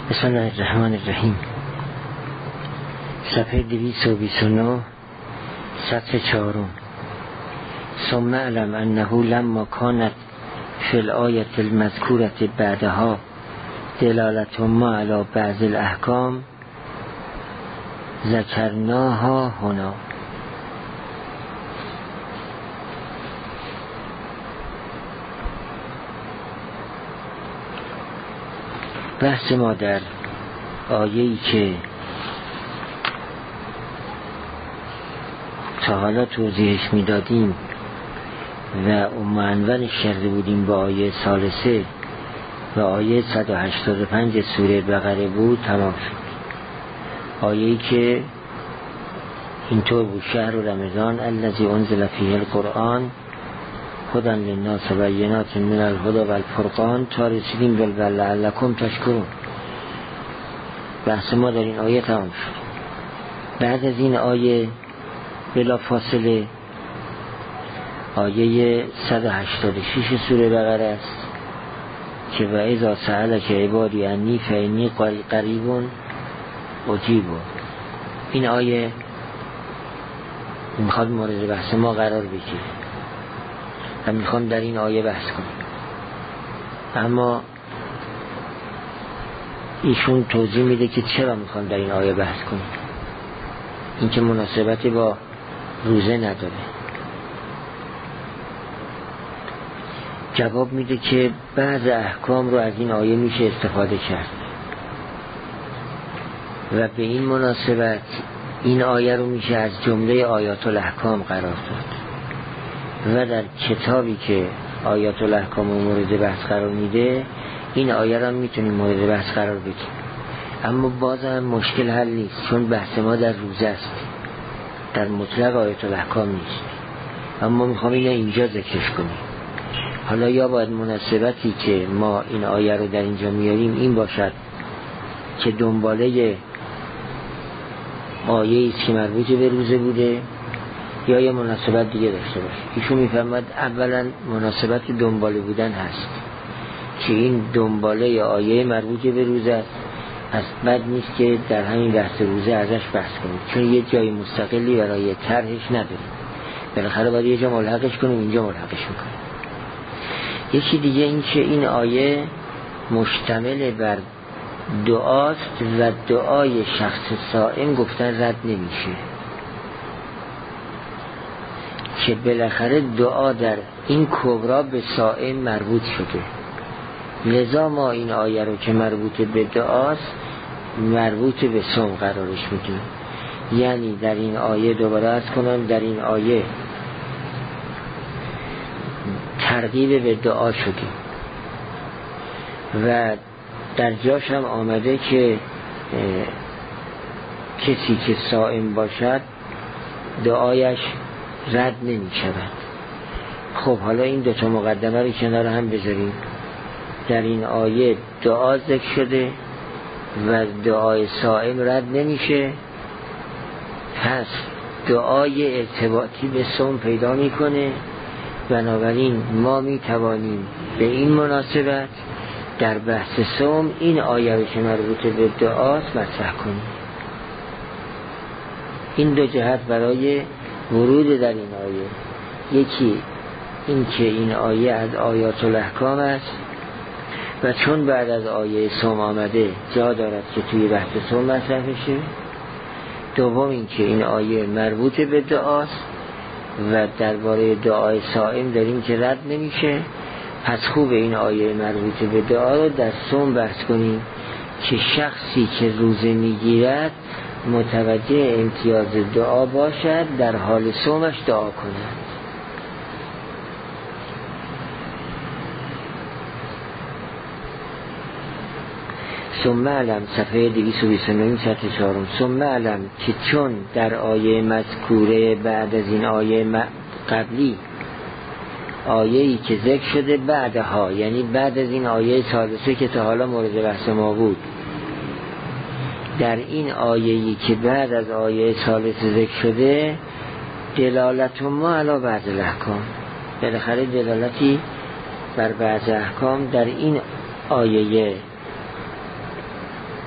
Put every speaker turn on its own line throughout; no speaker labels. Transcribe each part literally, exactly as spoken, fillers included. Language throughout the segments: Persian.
بسم الله الرحمن الرحیم. صفحه دویست و بیست و نه، سطر چهارم. ثم اعلم انه لما کانت فی الآیة المذکورة بعدها دلالت ما علی بعض الاحکام ذکرناها هنا. بحث ما در آیه‌ای که تا حالا توضیحش میدادیم و معنونش کرده بودیم با آیه ثالثه و آیه صد و هشتاد و پنج سوره بقره بود تمام شد. آیه‌ای که اینطور بود: شهر رمضان الذی انزل فیه القرآن هدی للناس و بینات من الهدی و الفرقان تا رسیدیم به لعلکم تشکرون. بحث ما در این آیه تمام شد. بعد از این آیه بلا فاصله آیه صد و هشتاد و شش سوره بقره است که و اذا سألک عبادی انی فانی قریب اجیب. این آیه میخواد مورد بحث ما قرار بگیره و میخوام در این آیه بحث کنم، اما ایشون توضیح میده که چرا میخوام در این آیه بحث کنم. این که مناسبتی با روزه نداره. جواب میده که بعض احکام رو از این آیه میشه استفاده کرد و به این مناسبت این آیه رو میشه از جمله آیات الاحکام قرار داد و در کتابی که آیات الاحکام رو مورد بحث قرار میده این آیه رو میتونیم مورد بحث قرار بدیم. اما بازم مشکل حل نیست، چون بحث ما در روزه است، در مطلق آیات الاحکام نیست. اما میخوام اینو اینجا ذکرش کنیم. حالا یا باید مناسبتی که ما این آیه رو در اینجا میاریم این باشد که دنباله آیه ایست که مربوط به روزه بوده، یا یه مناسبت دیگه داشته باشه. ایشون میفرماد اولا مناسبت دنباله بودن هست که این دنباله آیه مربوط به روزه است. از بد نیست که در همین بحث روزه ازش بحث کنیم، چون یه جای مستقلی برای طرحش نداریم. بالاخره باید یه جا ملحقش کنیم، اینجا ملحقش میکنیم. یکی دیگه این که این آیه مشتمل بر دعاست و دعای شخص صائم گفتن رد نمیشه، که بالاخره دعا در این کبرا به صائم مربوط شده. لذا ما این آیه رو که مربوط به دعاست مربوط به صوم قرارش میدیم. یعنی در این آیه دوباره از کنم در این آیه ترغیب به دعا شده و در جاش هم آمده که کسی که صائم باشد دعایش رد نمی شود. خب حالا این دوتا مقدمه رو کنار هم بذاریم. در این آیه دعا ذکر شده و دعای صائم رد نمیشه، پس دعای ارتباطی به صوم پیدا میکنه. بنابراین ما میتوانیم به این مناسبت در بحث صوم این آیه رو که مربوط به دعاست مطرح کنیم. این دو جهت برای ورود در این آیه: یکی این که این آیه از آیات الاحکام است و چون بعد از آیه صوم آمده جا دارد که توی بحث صوم مطرح بشه. دوم این که این آیه مربوط به دعاست و درباره دعای صائم داریم که رد نمیشه. پس خوب این آیه مربوط به دعا رو در صوم بحث کنیم که شخصی که روزه میگیرد متوجه امتیاز دعا باشد، در حال صومش دعا کند. ثم اعلم، صفحه دویست و بیست و نه، سطر چهارم. ثم اعلم که چون در آیه مذکوره بعد از این آیه قبلی آیه‌ای که ذکر شده بعدها، یعنی بعد از این آیه ثالثه که تا حالا مورد بحث ما بود، در این آیه‌ای که بعد از آیه ثالثه ذکر شده دلالت ما علی بعض الاحکام، بالاخره دلالتی بر بعض احکام در این آیه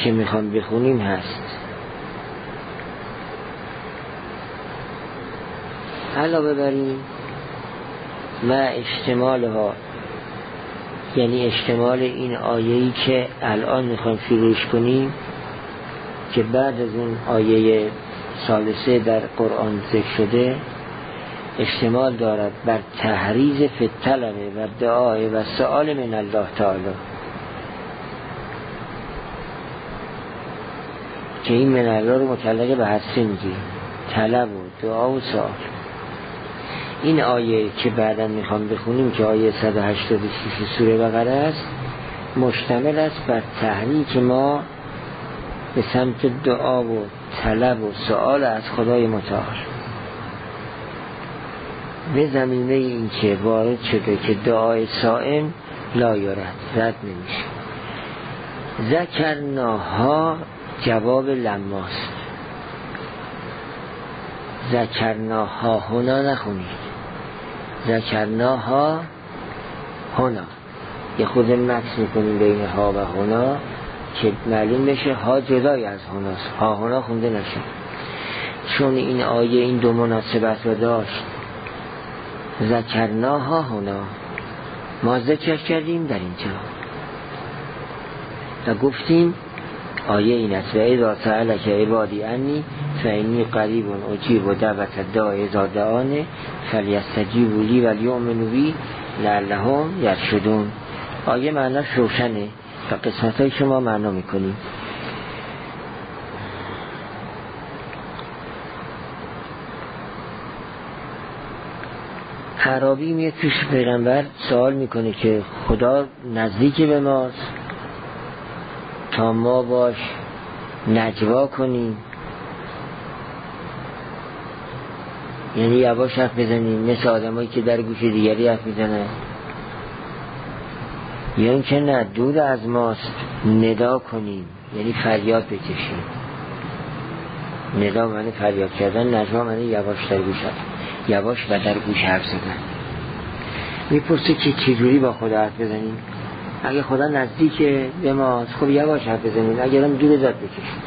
که میخوام بخونیم هست. علاوه بر این ما اشتمالها، یعنی اشتمال این آیه‌ای که الان میخوایم شروعش کنیم که بعد از اون آیه ثالثه در قرآن ذکر شده، اشتمال دارد بر تحریض فی الطلب و دعای و سؤال من الله تعالی، که این من الله رو متعلق به هستی میگی، طلب و دعا و سؤال. این آیه که بعدا میخوام بخونیم که آیه صد و هشتاد و شش سوره بقره است، مشتمل است بر تحریک ما به سمت دعا و طلب و سؤال از خدای متعال، به زمینه این که وارد شده که دعای صائم لا یرد، رد نمیشه. ذکرناها جواب لماست، ذکرناها هنا نخونید، ذکرناها هنا، یه خود مکس میکنیم بین ها و هنا که معلوم بشه ها جدای از هناست، ها هنا خونده نشه، چون این آیه این دو مناسبت رو داشت. ذکرناها هنا، ما ذکر کردیم در اینجا و گفتیم آیه این است: و اذا سألک عبادی انی فانی قریب اجیب دعوت الداع اذا دعانه فلیستجیبوا لی ولیؤمنوا بی لعلهم یرشدون. آیه معناش روشنه و قسمت های شما معنا میکنیم. اعرابی میاد پیش پیغمبر سوال میکنه که خدا نزدیک به ماست تا ما باش نجوا کنیم، یعنی یواش حرف بزنیم مثل آدمایی که در گوش دیگری حرف میزنن، یا اینکه نه دور از ماست ندا کنیم، یعنی فریاد بکشیم. ندا معنی فریاد کردن، نجوا معنی یواش در گوش حرف، یواش و در گوش حرف زدن. میپرسه که چجوری با خدا حرف بزنیم؟ اگه خدا نزدیک به ماست خب یواش حرف بزنیم، اگر هم دور ازت بکشیم.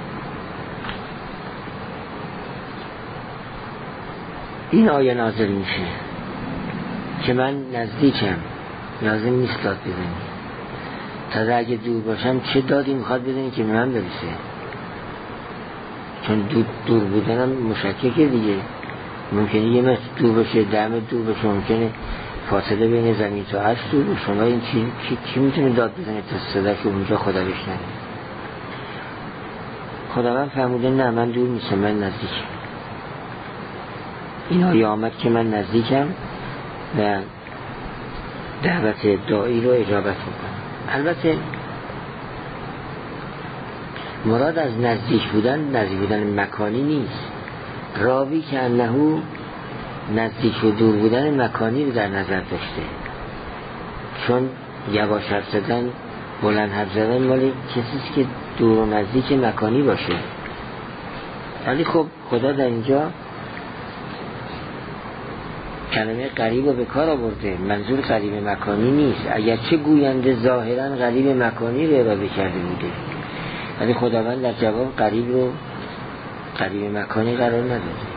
این آیه نازل میشه که من نزدیکم، لازم نیست داد بزنی، تا اگه دور باشم چه دادی میخواد بزنی که من برسه، چون دور, دور بودنم مشککه دیگه، ممکنه یه متر دور باشه، ده متر دور باشه، ممکنه فاصله بین زمین تا عرش دور باشه. شما این چی, چی, چی میتونه داد بزنه تا صدا که اونجا خدا بشنه؟ خدا من فرموده نه من دور نیستم، من نزدیکم. این آیه آمد که من نزدیکم و دعوت داعی رو اجابت میکنم. البته مراد از نزدیک بودن نزدیک بودن مکانی نیست. راوی که انهو نزدیک و دور بودن مکانی رو در نظر داشته، چون یواش حرف زدن، بلند حرف زدن مال کسیست که دور و نزدیک مکانی باشه. ولی خب خدا در اینجا کلمه قریب رو به کار آورده، منظور قریب مکانی نیست، اگرچه گوینده ظاهرا قریب مکانی رو اراده کرده بوده، ولی خداوند در جواب قریب رو قریب مکانی قرار نداده.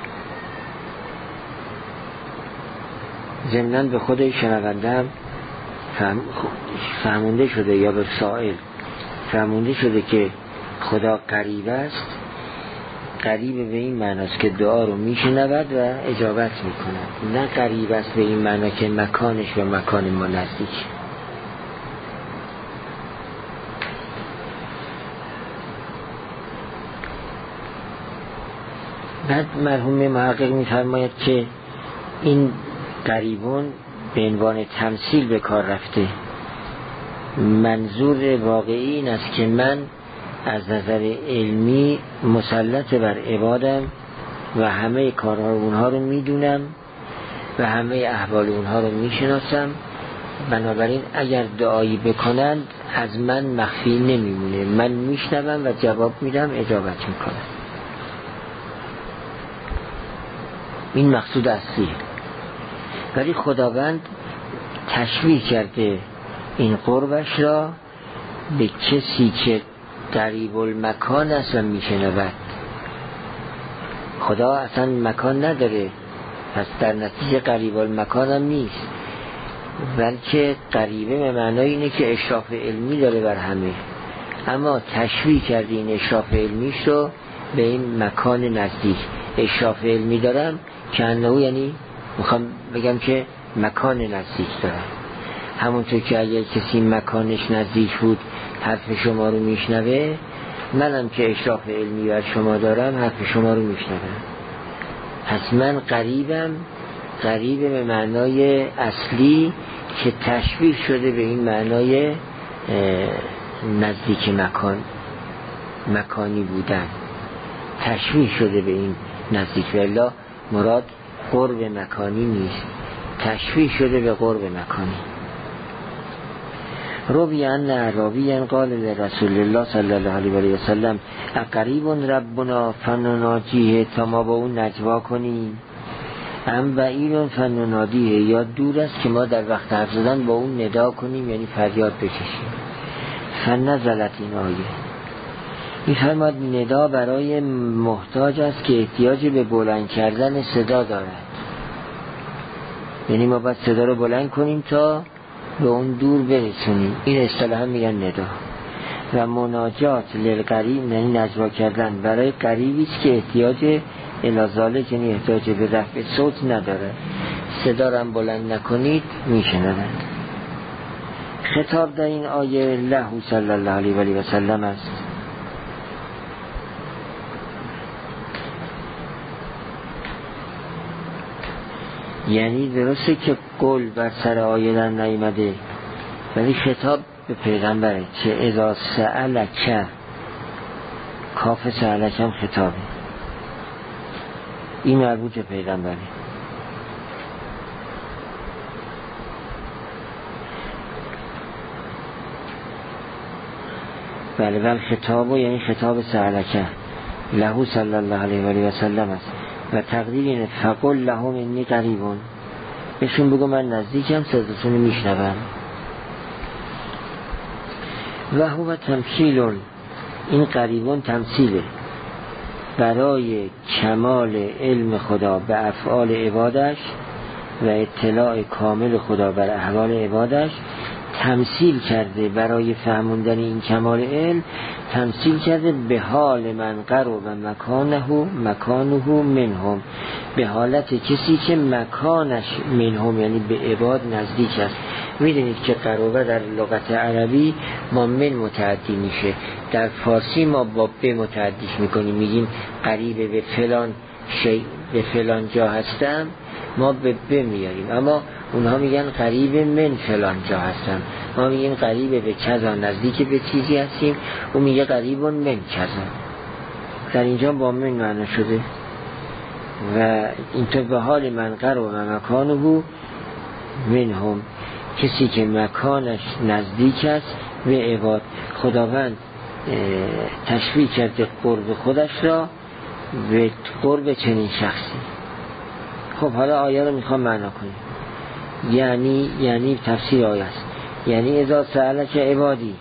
ضمناً به خود شنونده هم فهم فهمونده شده یا به سائل فهمونده شده که خدا قریب است. قریب به این معناست که دعا رو میشنود و اجابت میکند، نه قریب است به این معنا که مکانش و مکان ما نزدیک. بعد مرحوم محقق میفرماید که این قریبون به عنوان تمثیل به کار رفته. منظور واقعی این است که من از نظر علمی مسلط بر عبادم و همه کارها اونها رو میدونم و همه احوال اونها رو میشناسم، بنابراین اگر دعایی بکنند از من مخفی نمیمونه، من میشنوم و جواب میدم، اجابت میکنم. این مقصود اصلیه. ولی خداوند تشبیه کرده این قربش را به کسی که قریب المکان است و میشنود. خدا اصلا مکان نداره، پس در نتیجه قریب المکان هم نیست، بلکه قریبه به معنای اینه که اشراف علمی داره بر همه، اما تشبیه کردی این اشراف علمیش رو به این مکان نزدیک. اشراف علمی دارم که انهو، یعنی میخوام بگم که مکان نزدیک دارم. همونطور که اگر کسی مکانش نزدیک بود حرف شما رو میشنوه، منم که اشراف علمی بر شما دارم حرف شما رو میشنوم. پس من قریبم، قریب به معنای اصلی که تشبیه شده به این معنای نزدیک مکان، مکانی بودن، تشبیه شده به این نزدیک. والله مراد قرب مکانی نیست، تشبیه شده به قرب مکانی. روی ان اعرابیا قال لرسول الله صلی الله علیه و سلم اقریب ربنا فنناجیه، تا ما با اون نجوا کنیم، ام بعید فننادیه، یا دور است که ما در وقت حرف زدن با اون ندا کنیم، یعنی فریاد بکشیم. فنزلت این آیه، می‌فرماد ندا برای محتاج است که احتیاج به بلند کردن صدا دارد، یعنی ما باید صدا رو بلند کنیم تا به اون دور برسونیم. این اصطلاحا میگن ندا. و مناجات للقریب، یعنی نجوا کردن برای قریبی است که احتیاج الازاله، یعنی احتیاج به رفع صوت نداره، صدا رو هم بلند نکنید میشنوند. خطاب در این آیه له صلی الله علیه و سلم است. یعنی درسته که قول بر سر آیه در نیامده، ولی خطاب به پیغمبره که اذا سألک، کاف سألک هم خطابه، این مربوط به پیغمبره. بله بله خطابه، یعنی خطاب سألک له صلی الله علیه و سلم است. و تقدیر اینه فقل لهم انی قریبون، بهشون بگو من نزدیکم، صداتون میشنوم. و هو تمثیل، این قریبون تمثیله برای کمال علم خدا به افعال عبادش و اطلاع کامل خدا بر احوال عبادش. تمثیل کرده برای فهموندن این کمال علم، تمثیل کرده به حال من قرب مکانه مکانه منهم، به حالت کسی که مکانش منهم یعنی به عباد نزدیک است. میدونید که قربه در لغت عربی ما من متعدی میشه، در فارسی ما با به متعدیش میکنیم، میگیم قریب به فلان شی، به فلان جا هستم، ما به به میاریم، اما اونها میگن قریب من فلان جا هستم، ما میگیم قریب به کذا، نزدیک به چیزی هستیم، اون میگه قریب من کذا. در اینجا با من معنی شده. و اینطور به حال من قرب و مکانه منهم، کسی که مکانش نزدیک است به عباد. خداوند تشبیه کرده قرب خودش را به قرب چنین شخصی. خب حالا آیه رو میخوام معنا کنیم. یعنی یعنی تفسیر آیه است، یعنی اذا سألک عبادی،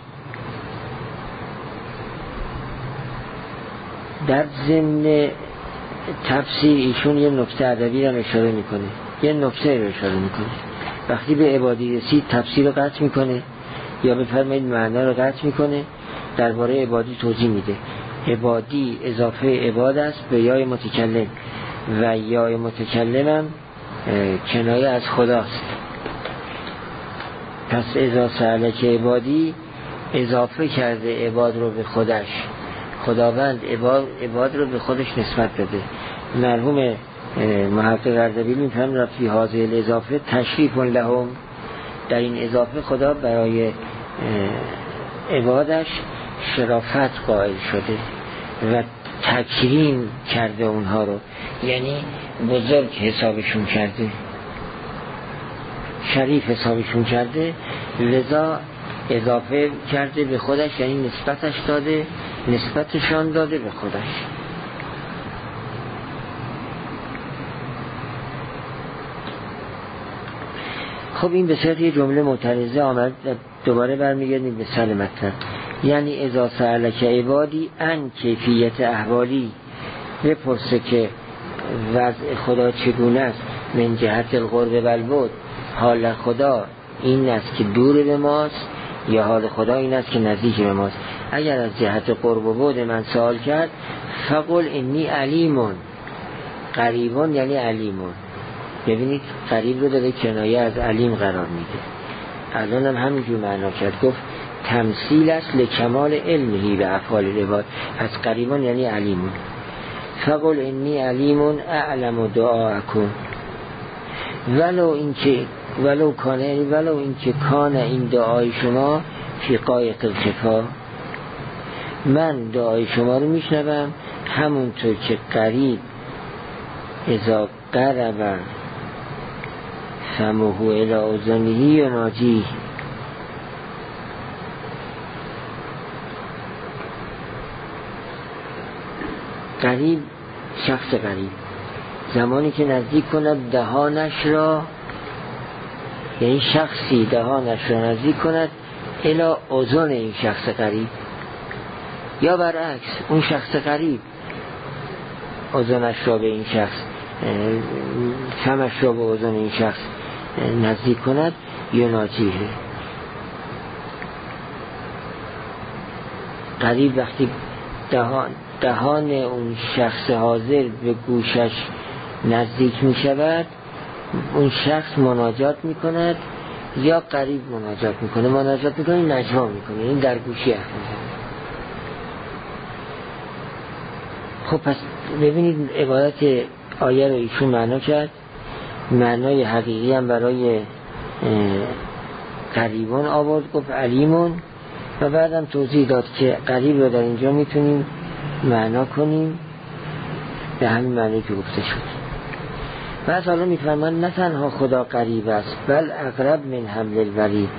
در ضمن تفسیر ایشون یه نکته ادبی رو اشاره میکنه، یه نکته رو اشاره میکنه. وقتی به عبادی رسید تفسیر رو قطع میکنه، یا بفرمایید معنا رو قطع میکنه، درباره عبادی توضیح میده. عبادی اضافه عباد است به یای متکلم، و یای متکلمم کنایه از خداست. پس اذا سألک عبادی اضافه کرده عباد رو به خودش، خداوند عباد, عباد رو به خودش نسبت داده. مرحوم محقق اردبیل میفهم رفی حاضر الاضافه تشریف لهم، در این اضافه خدا برای عبادش شرافت قائل شده و تکریم کرده اونها رو، یعنی بزرگ حسابشون کرده، شریف حسابشون کرده، لذا اضافه کرده به خودش، یعنی نسبتش داده، نسبتشان داده به خودش. خب این به صورت یه جمله معترضه آمد، دوباره برمیگردیم به سر مطلب. یعنی اذا سألک عبادی ان کیفیت احوالی، بپرسه که وضع خدا چگونه است، من جهت القرب و البعد، حال خدا این است که دور به ماست یا حال خدا این است که نزدیک به ماست. اگر از جهت قرب و بعد من سوال کرد، فقل انی علیمون، قریبون یعنی علیمون. ببینید قریب رو داره کنایه از علیم قرار میده. الان هم همینجور معنا کرد، گفت تمثیل است لکمال علمی به افعال العباد، از قریبون یعنی علیمون. فقل انی علیمون اعلم دعاءکم، ولو اینکه ولو کانه ولو اینکه کان این دعای شما فی قایق الخفا، من دعای شما رو میشنوم همونطور که قریب اذا قرب فمه الی اذنه و ناجی. قریب، شخص قریب زمانی که نزدیک کند دهانش را، یعنی شخصی دهانش را نزدیک کند الی اذن این شخص قریب، یا برعکس اون شخص قریب اذنش را به این شخص، فمش را به اذن این شخص نزدیک کند، یناجیه. قریب وقتی دهان دهان اون شخص حاضر به گوشش نزدیک می شود، اون شخص مناجات می کند یا قریب مناجات می کنه. مناجات می کنه نجوا می کنه، این در گوشی حرف می زنه. خب پس ببینید عبارت آیه رو ایشون معنا کرد، معنای حقیقی هم برای قریبون آورد، گفت علیمون، و بعدم توضیح داد که قریب رو در اینجا میتونیم معنا کنیم به همین معنی که گفته شد. بعد حالا میفرمان نه تنها خدا قریب است، بل اقرب من حبل الورید.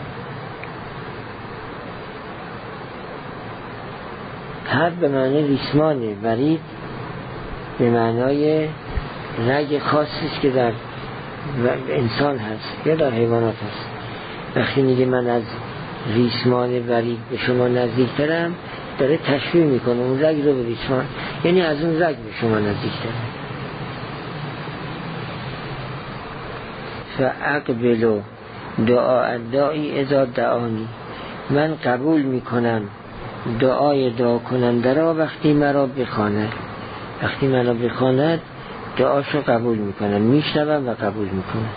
هر به معنی ریسمان، ورید به معنای رگ خاصی است که در انسان هست یا در حیوانات هست. وقتی میگه من از ریسمان ورید به شما نزدیکترم، داره تشبیه میکنه اون رگ رو به ریسمان، یعنی از اون رگ به شما نزدیکترم. فاقبلوا دعاء الداعی اذا دعانی، من قبول میکنم دعای دعا کننده را وقتی مرا بخواند. وقتی مرا بخواند دعاشو قبول میکنم، میشنوم و قبول میکنم.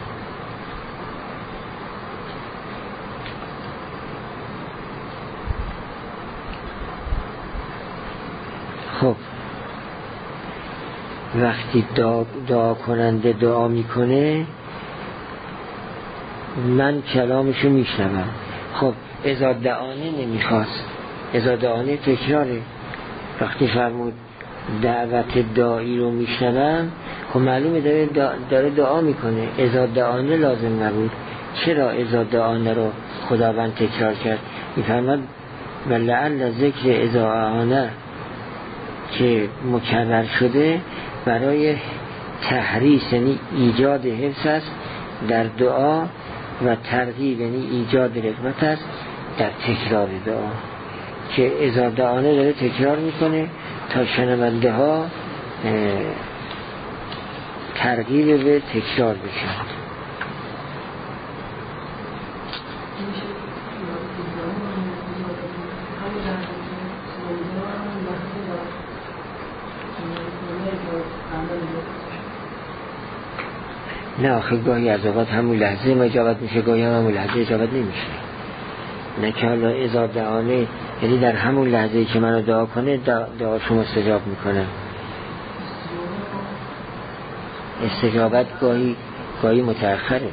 خب وقتی دعا, دعا کننده دعا میکنه من کلامشو میشنوم. خب اذا دعانه نمیخواست، اذا دعانه تکراره. وقتی فرمود دعوت دعایی رو میشنوم، خب معلومه داره, دعا داره دعا میکنه. اذا دعانه لازم نبود. چرا اذا دعانه رو خداوند تکرار کرد؟ میفرماد ولعل ذکر اذا اعانه که مکرر شده برای تحریص، یعنی ایجاد حفظ است در دعا، و ترغیب یعنی ایجاد رغبت است در تکرار دعا، که اذا دعانه داره تکرار میکنه تا شنونده ها ترغیب به تکرار بشن. نه آخه گاهی از اوقات همون لحظه ما اجابت میشه، گاهی هم همون لحظه اجابت نمیشه. نه که حالا اذا دعانه یعنی در همون لحظه که منو دعا کنه دعا شما استجاب میکنه. استجابت گاهی گاهی متأخره.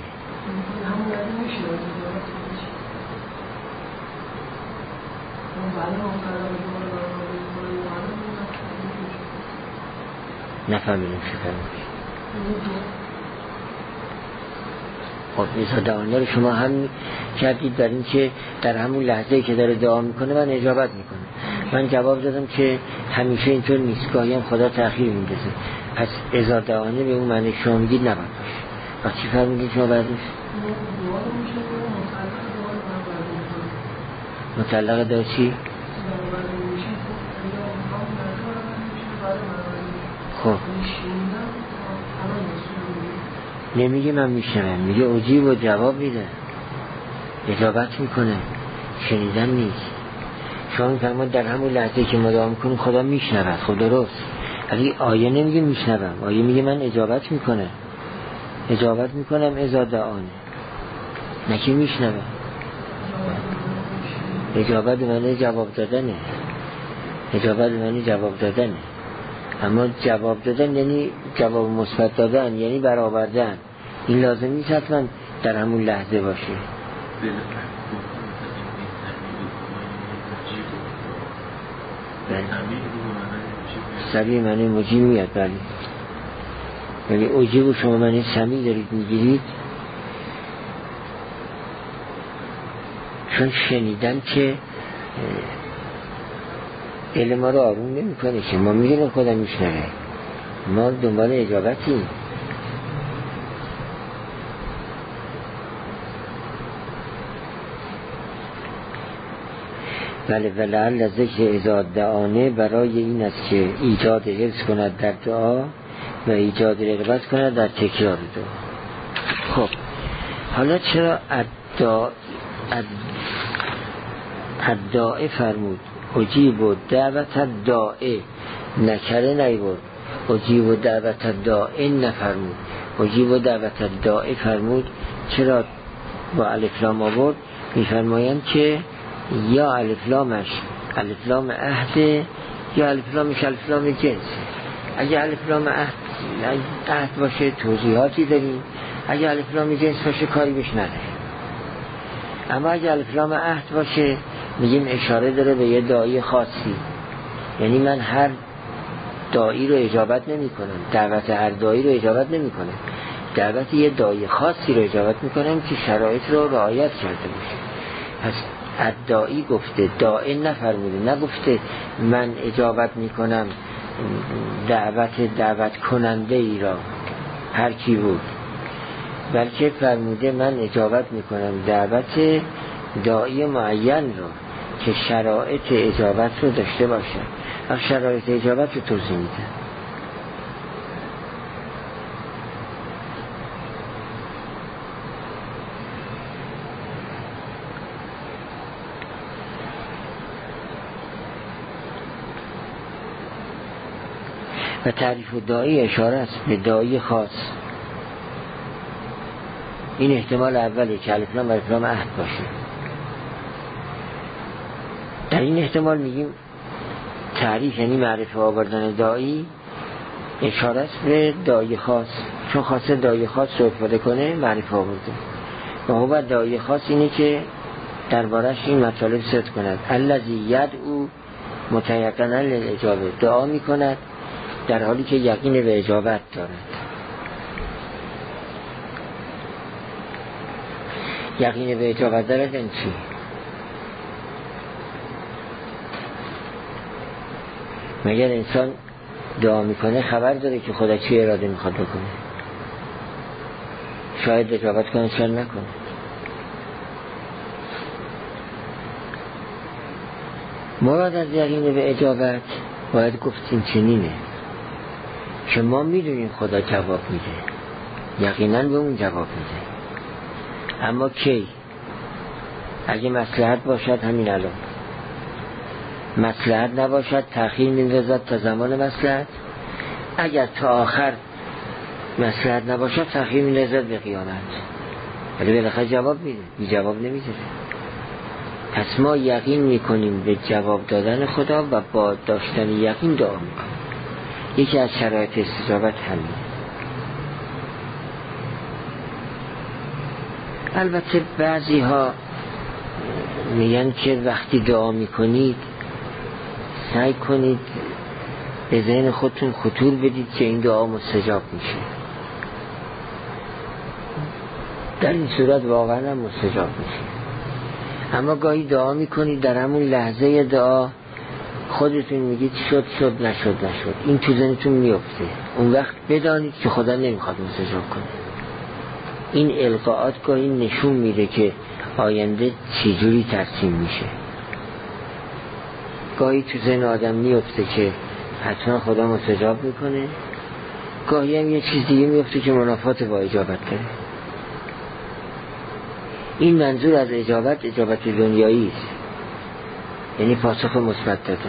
نفهمیدم چه فرمودی. خب اذا دعانه رو شما هم کردید در این که در همون لحظه که داره دعا میکنه من اجابت میکنه. من جواب دادم که همیشه اینطور نیست، گاهی هم خدا تأخیر میندازه. پس اذا دعانه به اون معنی شما میگید نباید باشه. وقت چی فرمودید شما بعدش؟ مطلقه دعا چی؟ خب نمیگه من میشنوم، میگه اجیب و جواب میده، اجابت میکنه، شنیدن نیست. شما میفرماد در همون لحظه که ما دعا میکنیم خدا میشنود. خب درست، ولی آیه نمیگه میشنوم، آیه میگه من اجابت میکنم، اجابت میکنم اذا دعانه، نه که میشنوم. اجابت معنی جواب دادنه، اجابت معنی جواب دادنه. اما جواب دادن یعنی جواب مثبت دادن، یعنی برآوردن. این لازم نیست حتما در همون لحظه باشه. سریع معنی مجیب میاد، بله. ولی اجیب و شما معنی سمیع دارید میگیرید، چون شنیدن که علم ما رو آروم نمی کنه که ما میگیم خدا میشنوه، ما دنبال اجابتیم. بله ولعل ذکر اذا دعانه برای این است که ایجاد حفظ کند در دعا و ایجاد رغبت کند در تکرار دعا. خب حالا چرا ادعا ادعا فرمود اجیب و دعوت داعی نکره نیورد، اجیب و دعوت داعی نفرمود، اجیب و دعوت داعی فرمود. چرا با الف لام آورد؟ میفرمایند که یا الف لامش الف لام عهد یا الف لامش الف لام جنس. اگه الف لام عهد عهد باشه توضیحاتی داریم، اگه الف لام جنس باشه کاری بهش نداره. اما اگه الف لام عهد باشه میگیم اشاره داره به یه داعی خاصی، یعنی من هر داعی رو اجابت نمی کنم، دعوت هر داعی رو اجابت نمی کنم، دعوت یه داعی خاصی رو اجابت می کنم که شرایط رو رعایت کرده باشه. پس ادعایی گفته، داعی نفرموده، نگفته من اجابت می کنم دعوت دعوت کننده ای را هر کی بود، بلکه فرموده من اجابت می کنم دعوت داعی معین رو که شرایط اجابت رو داشته باشه. و شرایط اجابت رو توضیح میده. و تعریف داعی اشاره است به داعی خاص. این احتمال اولی که الف لام و الف لام عهد باشه. در این احتمال میگیم تعریف یعنی معرفه آوردن داعی اشاره است به داعی خاص، چون خواسته داعی خاص رو استفاده کنه معرفه آورده. و هو داعی خاص اینه که دربارش این مطالب صدق کند. الذی یدعو متیقنا للاجابه، دعا میکند در حالی که یقین به اجابت دارد. یقین به اجابت دارد این چی؟ مگر انسان دعا میکنه خبر داره که خدا چی اراده میخواد بکنه؟ شاید اجابت کنه شاید نکنه. مراد از یقین به اجابت باید گفتیم چنینه که ما میدونیم خدا جواب میده، یقینا به اون جواب میده. اما کی؟ اگه مصلحت باشد همین الان، مصلحت نباشد تأخیر میندازد تا زمان مصلحت، اگر تا آخر مصلحت نباشد تأخیر میندازد به قیامت. ولی بالاخره جواب میده، بی جواب نمیده. پس ما یقین میکنیم به جواب دادن خدا و با داشتن یقین دعا میکنیم. یکی از شرایط استجابت همین. البته بعضی ها میگن که وقتی دعا میکنید سعی کنید به ذهن خودتون خطور بدید که این دعا مستجاب میشه. در این صورت واقعا هم مستجاب میشه. اما گاهی دعا میکنید در همون لحظه دعا خودتون میگید شد شد نشد نشد، این تو ذهنتون میفته. اون وقت بدانید که خدا نمیخواد مستجاب کنه. این القاءات گاهی نشون میده که آینده چجوری ترسیم میشه. گاهی تو ذهن آدم میفته که حتما خدا مستجاب میکنه، گاهی هم یه چیز دیگه میفته که منافات با اجابت داره. این منظور از اجابت اجابت دنیایی است، یعنی پاسخ مثبت دادن.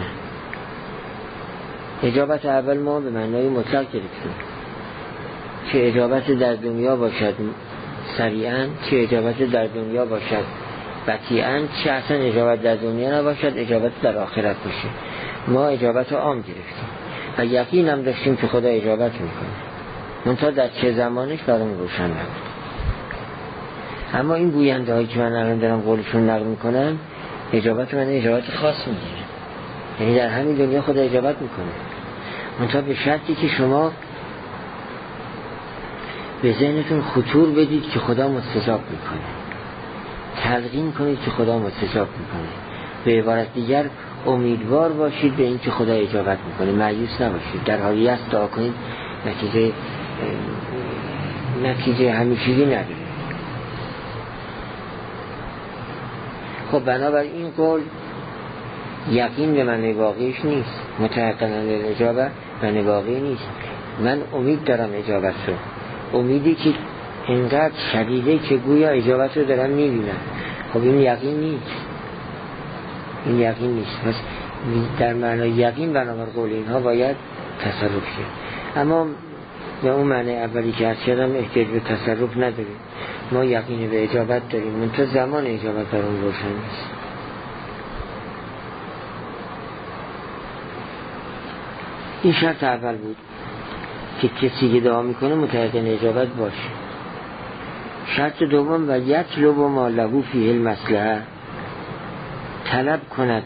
اجابت اول ما به معنای مطلق گرفتیم، چه اجابت در دنیا باشد سریعا، چه اجابت در دنیا باشد بطیئا، چه اصلا اجابت در دنیا نباشد اجابت در آخرت باشه. ما اجابت عام گرفتیم و یقین هم داشتیم که خدا اجابت میکنه، منتها در چه زمانش برام روشن نبود. اما این گوینده هایی که من الان دارم قولشون نقل میکنم، اجابت من اجابت خاص میگیره، یعنی در همین دنیا خدا اجابت میکنه، منتها به شرطی که شما به ذهنتون خطور بدید که خدا مستجاب میکنه، تلقین کنید که خدا مستجاب میکنه. به عبارت دیگر امیدوار باشید به این که خدا اجابت میکنه، مایوس نباشید. در حالی یأس دعا کنید نتیجه نتیجه همیشگی نداره. خب بنابراین این قول یقین به معنی واقعیش نیست، متيقنا الاجابه معنی واقعی نیست. من امید دارم اجابت رو، امیدی که اینقدر شدیده که گویا اجابت رو دارم میبینم. خب این یقین نیست، این یقین نیست. پس در معنی یقین بنابر قول اینها باید تصرف شد. اما به اون معنی اولی که از کردم احتیاج به تصرف نداریم، ما یقین به اجابت داریم، منتها زمان اجابت در اون روشن نیست. این شرط اول بود که کسی که دعا میکنه متيقن اجابت باشه. شرط دوم و یطلب ما له فیه المصلحه، طلب کند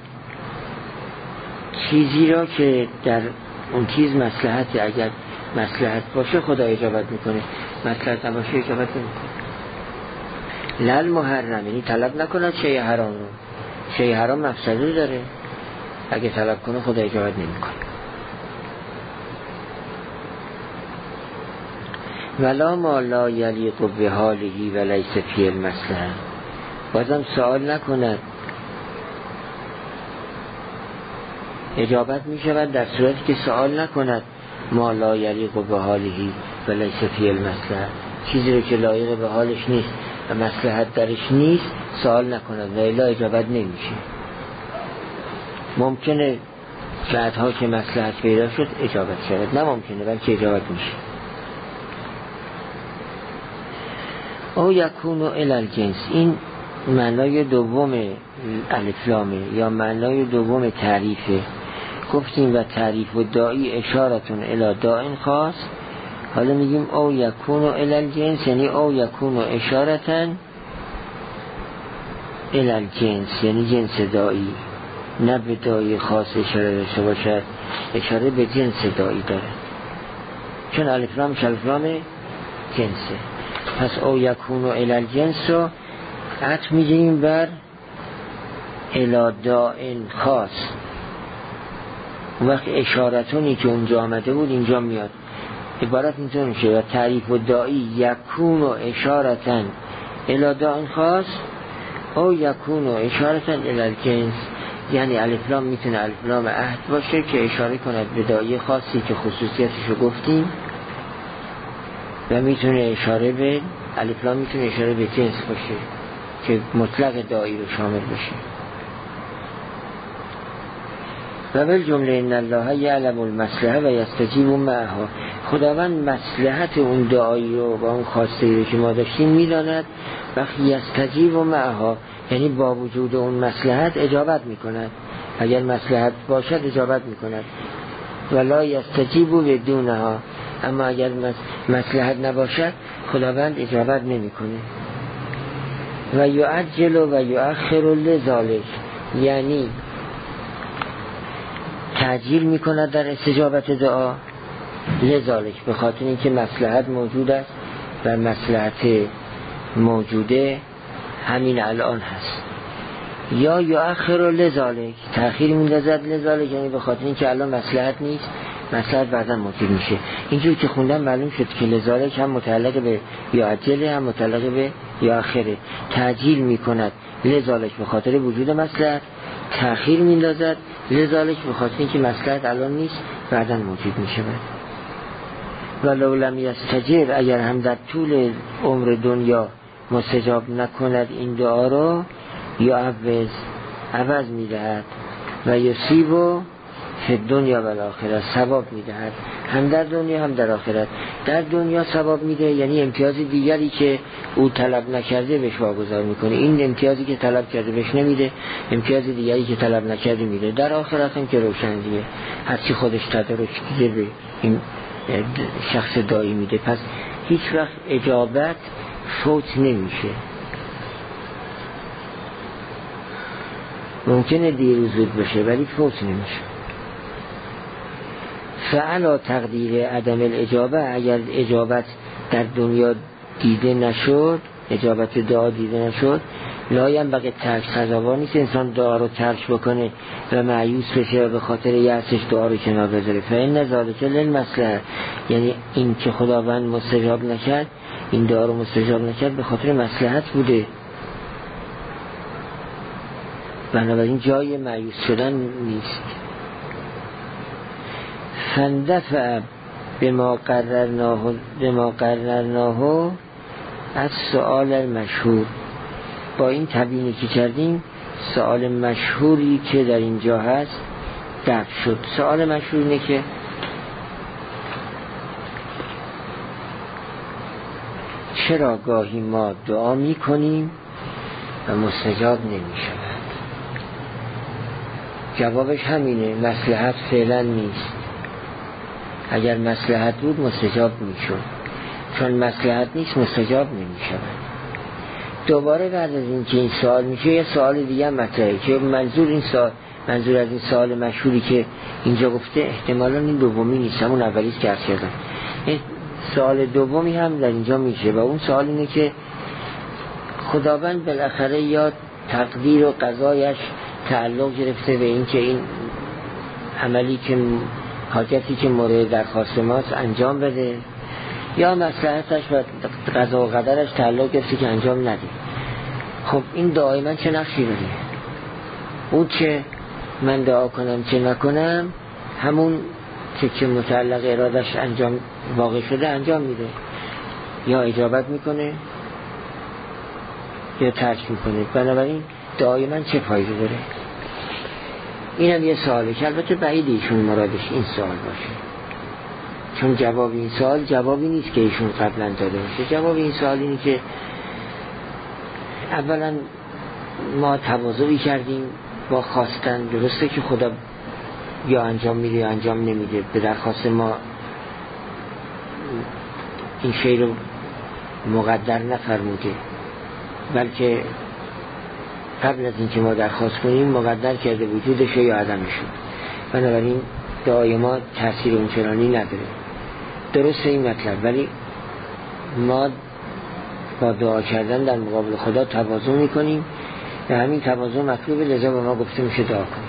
چیزی را که در اون چیز مصلحت، اگر مصلحت باشه خدا اجابت میکنه، مصلحت نباشه اجابت نمیکنه. لل محرم، یعنی طلب نکند شیء حرام رو، شیء حرام مفسده داره، اگه طلب کنه خدا اجابت نمیکنه. ولا ما لا یلیق به حاله و لیس فی المصلحه، بازم سوال نکند. اجابت می شود در صورتی که سوال نکند ما لا یلیق به حاله و لیس فی المصلحه، چیزی رو که لایق به حالش نیست و مصلحت درش نیست سوال نکند و الا اجابت نمیشه. ممکنه بعدها که مصلحت پیدا شد اجابت شود، نه ممکنه بلکه اجابت میشه. او یکونو الی الجنس، این معنای دوم الف لامه یا معنای دوم تعریفه. گفتیم و تعریف و داعی اشارتون الی داعین خاص، حالا میگیم او یکونو الی الجنس، یعنی او یکونو اشارتن الی الجنس، یعنی جنس داعی، نه به داعی خاص اشاره داشته باشد، اشاره به جنس داعی داره، چون الف لامش الف لام جنسه. پس او یکونو الی الجنس رو عطف میگیم بر الی داعین خاص. اون وقت اشارتونی که اونجا آمده بود اینجا میاد، عبارت اینطور میشه و تعریف و داعی یکونو اشارتن الی داعین خاص او یکونو اشارتن الی الجنس، یعنی الف لام میتونه الف لام عهد باشه که اشاره کند به داعی خاصی که خصوصیتش رو گفتیم، و میتونه اشاره به الف لام میتونه اشاره به جنس باشه که مطلق داعی رو شامل باشه. و بل جمله ان الله یعلم المصلحه و یستجیب معها، خداوند مصلحت اون دعایی رو و اون خواسته رو که ما داشتیم میداند، وقتی یستجیب معها یعنی با وجود اون مصلحت اجابت میکند، اگر مصلحت باشد اجابت میکند. ولا یستجیب بدونها، اما اگر مصلحت نباشد خداوند اجابت نمیکنه. و یعجل و یؤخر لذالک، یعنی تعجیل میکند در استجابت دعا، لذالک به خاطر اینکه مصلحت موجود است و مصلحت موجوده همین الان هست. یا یؤخر لذالک، تأخیر میندازد لذالک، یعنی به خاطر اینکه الان مصلحت نیست، مصلحت بعدا موجود میشه. اینجور که خوندم معلوم شد که لذالک هم متعلق به یعجل هم متعلق به یؤخره. تعجیل میکند لذالک به خاطر وجود مصلحت، تأخیر میندازد لذالک به خاطر اینکه مصلحت الان نیست بعدا موجود میشه. ولو لم یستجب، اگر هم در طول عمر دنیا مستجاب نکند این دعا را، یا عوض عوض میدهد و یصیبو فی دنیا و الاخره، ثواب میدهد هم در دنیا هم در آخرت. در دنیا ثواب میده یعنی امتیاز دیگری که او طلب نکرده بهش واگذار میکنه، این امتیازی که طلب کرده بهش نمیده، امتیاز دیگری که طلب نکرده میده. در آخرت هم که روشن دیگه، هرچی خودش تدارک دیده به این شخص داعی میده. پس هیچ وقت اجابت فوت نمیشه. ممکنه دیر و زود بشه ولی فوت نمیشه. فعلا تقدیر عدم الاجابه، اگر اجابت در دنیا دیده نشد، اجابت دعا دیده نشد، لایم بقیه ترک، سزاوار نیست انسان دعا رو ترک بکنه و مایوس بشه و به خاطر یأسش دعا رو کنار بذاره. فإن ذلک للمصلحه، یعنی این که خداوند مستجاب نکرد، این دعا رو مستجاب نکرد به خاطر مصلحت بوده، بنابراین جای مایوس شدن نیست. فندفع بما قررناه بما قررناه از سؤال المشهور، با این تبیینی که کردیم سؤال مشهوری که در اینجا هست دفع شد. سؤال مشهور اینه که چرا گاهی ما دعا می کنیم و مستجاب نمی شود؟ جوابش همینه، مصلحت فعلا نیست. اگر مصلحت بود مستجاب می شود، چون مصلحت نیست مستجاب نمی شود. دوباره بعد از این که این سوال میشه یه سوال دیگه هم مطرحه که منظور این سوال منظور از این سوال مشهوری که اینجا گفته احتمالاً این دومی نیست، همون اولیست که عرض کردم. این سوال دومی هم در اینجا میشه و اون سوال اینه که خداوند بالاخره یا تقدیر و قضایش تعلق گرفته به این که این عملی که حاجتی که مورد درخواست ماست انجام بده، یا مصلحتش و قضا و قدرش تعلق گرفته که انجام نده. خب این دعای من چه نقشی داره؟ اون که من دعا کنم چه نکنم، همون که که متعلق ارادش انجام واقع شده انجام میده، یا اجابت میکنه یا ترک میکنه. بنابراین دعای من چه فایده داره؟ این هم یه سواله که البته بعید ایشون مرادش این سوال باشه، چون جواب این سوال جوابی نیست که ایشون قبلا داده باشه. جواب این سوال اینه که اولا ما تواضعی کردیم با خواستن، درسته که خدا یا انجام میده یا انجام نمیده، به درخواست ما این شی رو مقدر نفرموده، بلکه قبل از اینکه ما درخواست کنیم مقدر کرده وجودش یا عدمش. بنابراین دعای ما تأثیر اونچنانی نداره. درسته این مطلب، ولی ما با دعا کردن در مقابل خدا تواضع میکنیم و همین تواضع مطلوبه، لذا به ما گفته میشه دعا کنیم.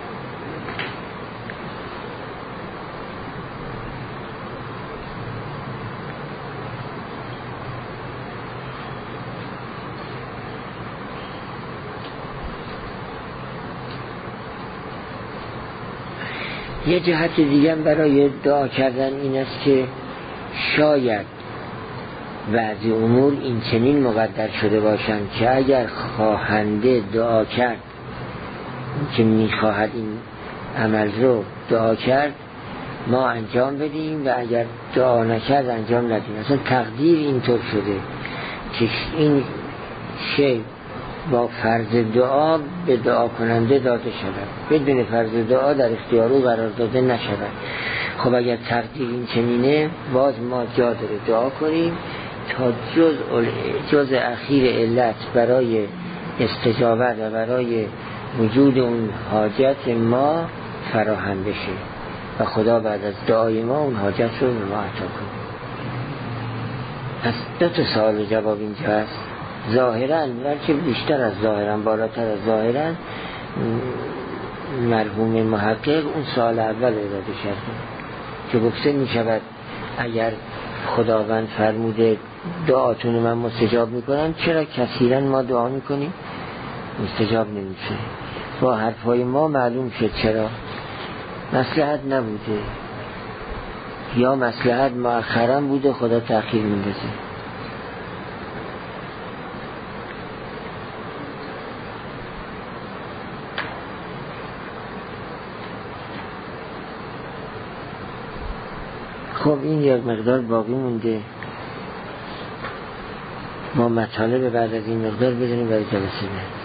یه جهت دیگه برای دعا کردن این است که شاید بعضی امور این چنین مقدر شده باشند که اگر خواهنده دعا کرد که میخواهد این عمل رو دعا کرد ما انجام بدیم و اگر دعا نکرد انجام ندیم. اصلا تقدیر اینطور شده که این شی با فرض دعا به دعا کننده داده شود، بدون فرض دعا در اختیار او قرار داده نشود. خب اگر تقدیر این چنینه باز ما جا داره دعا کنیم تا جز جز اخیر علت برای استجابت و برای وجود اون حاجت ما فراهم بشه و خدا بعد از دعای ما اون حاجت رو به ما عطا کنه. پس دو تا سوال جواب اینجا هست. ظاهراً بلکه بیشتر از ظاهراً، بالاتر از ظاهراً، مرحوم محقق اون سوال اول اراده کرده که گفته می شود اگر خداوند فرموده دعاتون من مستجاب میکنم، چرا کثیراً ما دعا میکنیم مستجاب نمیشه؟ با حرفای ما معلوم شد چرا. مصلحت نبوده، یا مصلحت مؤخرا بوده خدا تأخیر میندازه. خب این یک مقدار باقی مونده، ما مطالب بعد از این مقدار بدونیم برای جلسه بعد.